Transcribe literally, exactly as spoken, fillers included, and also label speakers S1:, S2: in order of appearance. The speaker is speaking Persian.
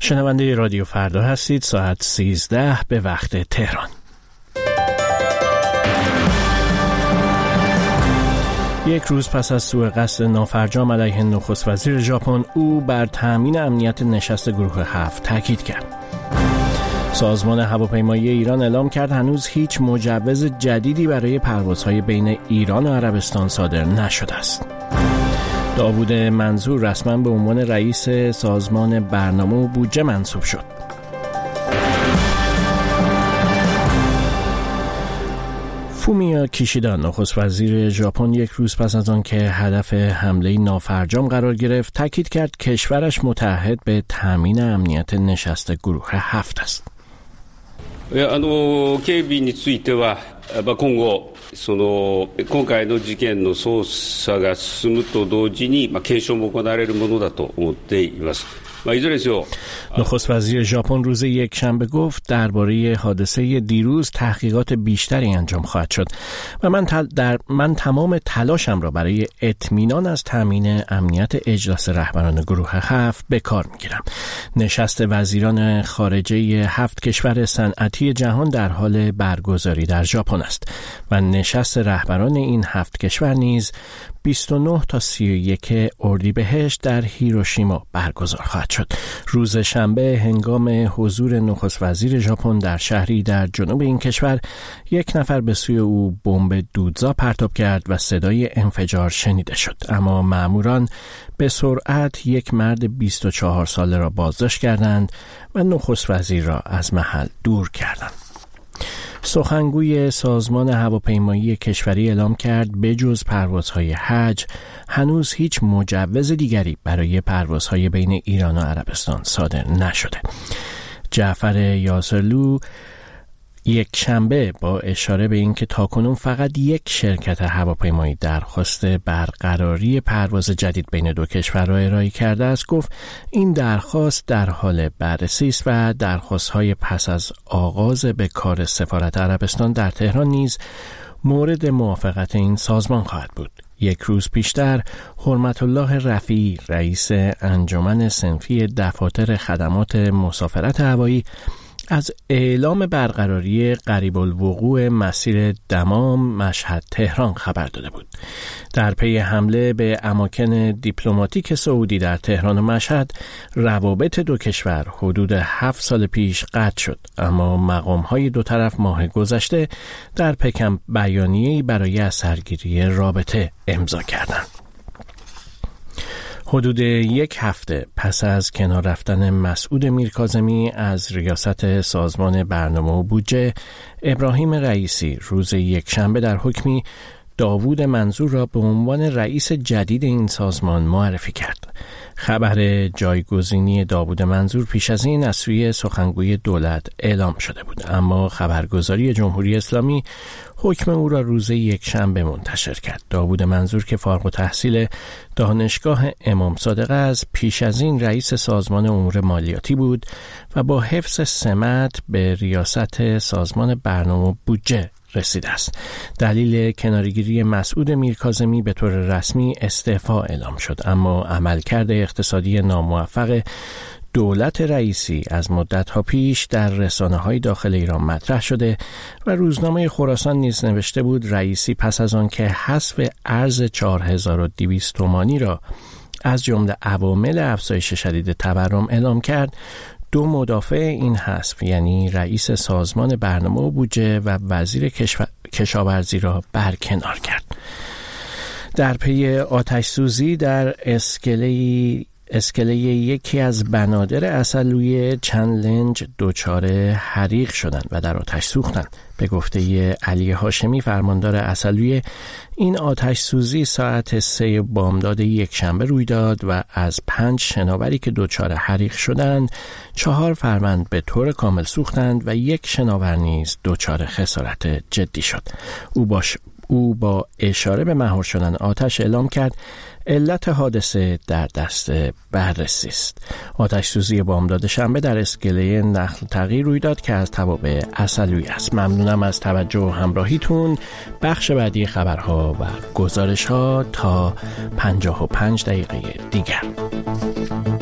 S1: شنونده رادیو فردا هستید. ساعت سیزده به وقت تهران. یک روز پس از سوء قصد نافرجام علیه نخست وزیر ژاپن، او بر تامین امنیت نشست گروه هفت تاکید کرد. سازمان هواپیمایی ایران اعلام کرد هنوز هیچ مجوز جدیدی برای پروازهای بین ایران و عربستان صادر نشده است. داوود منظور رسما به عنوان رئیس سازمان برنامه و بودجه منصوب شد. فومیو کیشیدا نخست وزیر ژاپن یک روز پس از آن که هدف حمله نافرجام قرار گرفت، تاکید کرد کشورش متعهد به تامین امنیت نشست گروه هفت است.
S2: いやあの警備については今後その今回の事件の捜査が進むと同時に検証も行われるものだと思っています。
S1: نخست وزیر ژاپن روز یک شنبه گفت درباره حادثه دیروز تحقیقات بیشتری انجام خواهد شد و من تل در من تمام تلاشم را برای اطمینان از تامین امنیت اجلاس رهبران گروه هفت به کار میگیرم. نشست وزیران خارجه هفت کشور صنعتی جهان در حال برگزاری در ژاپن است و نشست رهبران این هفت کشور نیز بیست و نه تا سی و یک اردیبهشت در هیروشیما برگزار خواهد شد. روز شنبه هنگام حضور نخست وزیر ژاپن در شهری در جنوب این کشور، یک نفر به سوی او بمب دودزا پرتاب کرد و صدای انفجار شنیده شد، اما ماموران به سرعت یک مرد بیست و چهار ساله را بازداشت کردند و نخست وزیر را از محل دور کردند. سخنگوی سازمان هواپیمایی کشوری اعلام کرد بجز پروازهای حج هنوز هیچ مجوز دیگری برای پروازهای بین ایران و عربستان صادر نشده. جعفر یاسرلو یک شنبه با اشاره به اینکه تاکنون فقط یک شرکت هواپیمایی درخواست برقراری پرواز جدید بین دو کشور را ارائه کرده است، گفت این درخواست در حال بررسی است و درخواست‌های پس از آغاز به کار سفارت عربستان در تهران نیز مورد موافقت این سازمان خواهد بود. یک روز پیشتر حرمت الله رفیعی رئیس انجمن صنفی دفاتر خدمات مسافرت هوایی از اعلام برقراری قریب الوقوع مسیر دمام مشهد تهران خبر داده بود. در پی حمله به اماکن دیپلماتیک سعودی در تهران و مشهد، روابط دو کشور حدود هفت سال پیش قطع شد، اما مقام‌های دو طرف ماه گذشته در پکن بیانیه‌ای برای از سرگیری رابطه امضا کردند. حدود یک هفته پس از کنار رفتن مسعود میرکاظمی از ریاست سازمان برنامه و بودجه، ابراهیم رئیسی روز یک شنبه در حکمی داوود منظور را به عنوان رئیس جدید این سازمان معرفی کرد. خبر جایگزینی داوود منظور پیش از این از سوی سخنگوی دولت اعلام شده بود، اما خبرگزاری جمهوری اسلامی حکم او را روز یک شنبه منتشر کرد. داوود منظور که فارغ التحصیل دانشگاه امام صادق است، پیش از این رئیس سازمان امور مالیاتی بود و با حفظ سمت به ریاست سازمان برنامه و بودجه رسیده است. دلیل کناره‌گیری مسعود میرکاظمی به طور رسمی استعفا اعلام شد، اما عملکرد اقتصادی ناموفق دولت رئیسی از مدت‌ها پیش در رسانه‌های داخل ایران مطرح شده و روزنامه خراسان نیز نوشته بود رئیسی پس از آن که حذف ارز چهار هزار و دویست تومانی را از جمله عوامل افزایش شدید تورم اعلام کرد، دو مدافع این حذف یعنی رئیس سازمان برنامه و بودجه و وزیر کشو... کشاورزی را برکنار کرد. در پی آتش سوزی در اسکله اسکله یکی از بنادر عسلویه چند لنج دچار حریق شدند و در آتش سوختند. به گفته علی هاشمی فرماندار عسلویه، این آتش سوزی ساعت سه بامداد یک شنبه روی داد و از پنج شناوری که دچار حریق شدند، چهار فرمند به طور کامل سوختند و یک شناور نیز دچار خسارت جدی شد. او باش او با اشاره به مهار شدن آتش اعلام کرد علت حادثه در دست بررسی است. آتش سوزی بامداد شنبه در اسکله نخل تغییر روی داد که از توابع عسلویه است. ممنونم از توجه و همراهیتون. بخش بعدی خبرها و گزارش‌ها تا پنجاه و پنج دقیقه دیگر.